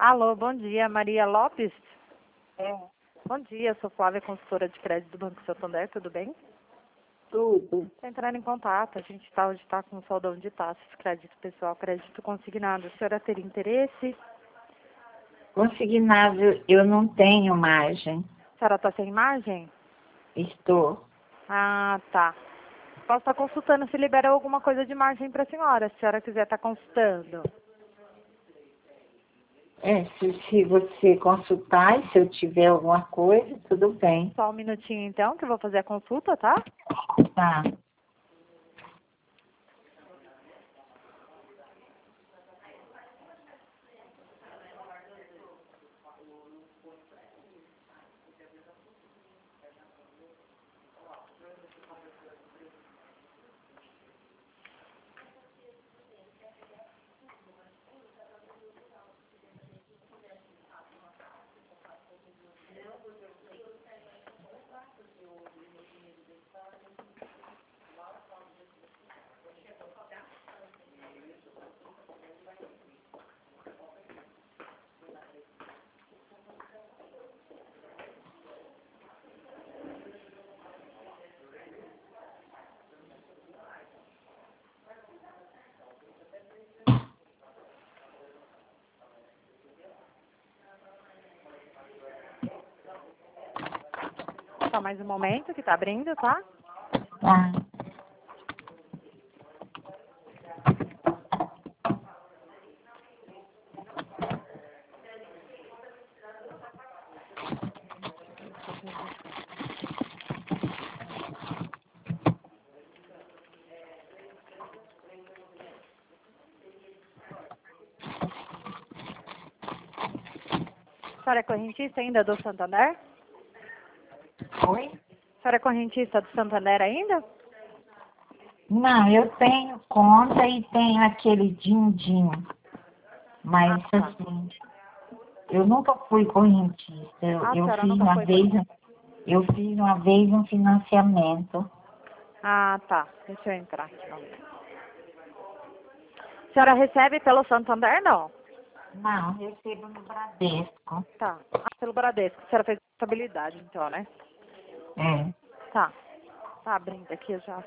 Alô, bom dia, Maria Lopes? É, Bom dia, sou Flávia, consultora de crédito do Banco Santander, tudo bem? tudo. Estou entrando em contato, a gente hoje está com um soldão de taxas, crédito pessoal, crédito consignado. A senhora teria interesse? Consignado, eu não tenho margem. A senhora está sem margem? Estou. Ah, tá. Posso estar consultando se libera alguma coisa de margem para a senhora, se a senhora quiser estar consultando. Se você consultar e se eu tiver alguma coisa, tudo bem. Só um minutinho então, que eu vou fazer a consulta, tá? Tá. Só mais um momento que tá abrindo, tá? Tá. A senhora é correntista ainda do Santander? Oi? A senhora é correntista do Santander ainda? Não, eu tenho conta e tenho aquele din-din. Mas, tá. assim, eu nunca fui correntista. A senhora nunca foi correntista? Eu fiz uma vez um financiamento. Ah, tá. Deixa eu entrar aqui. Vamos ver. A senhora recebe pelo Santander, não? Não, recebo no Bradesco. Tá. Ah, pelo Bradesco. A senhora fez contabilidade, então, né? É. Tá. Tá abrindo aqui já.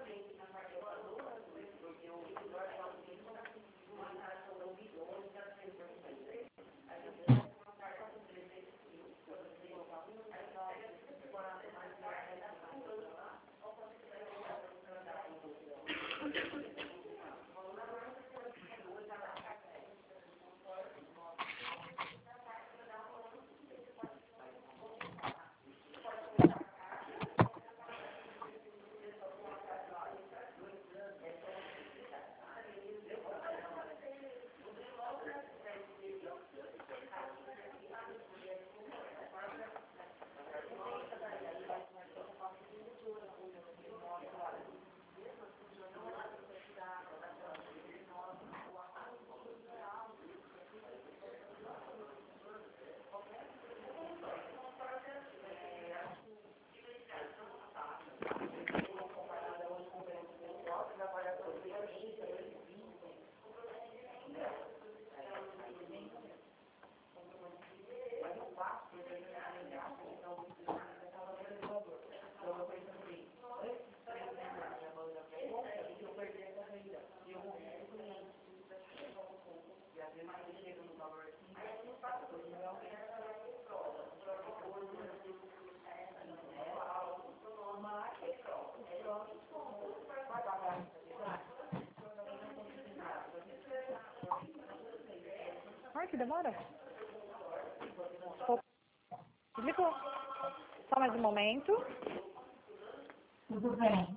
Ai, que demora. Desligou. Só mais um momento. Tudo bem.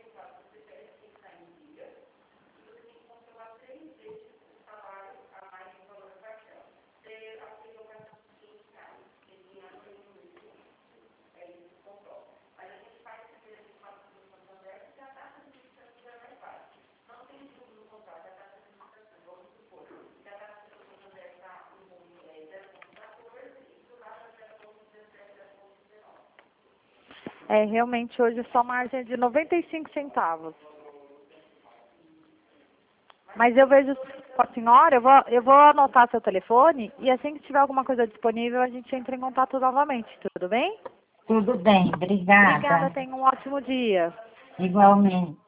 É, realmente hoje só margem é de 95 centavos. Mas eu vejo com a senhora, eu vou anotar seu telefone e assim que tiver alguma coisa disponível, a gente entra em contato novamente, tudo bem? Tudo bem, Obrigada, obrigada. tenha um ótimo dia. Igualmente.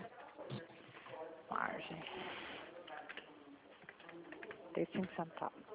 Margem. Tem 5 centavos.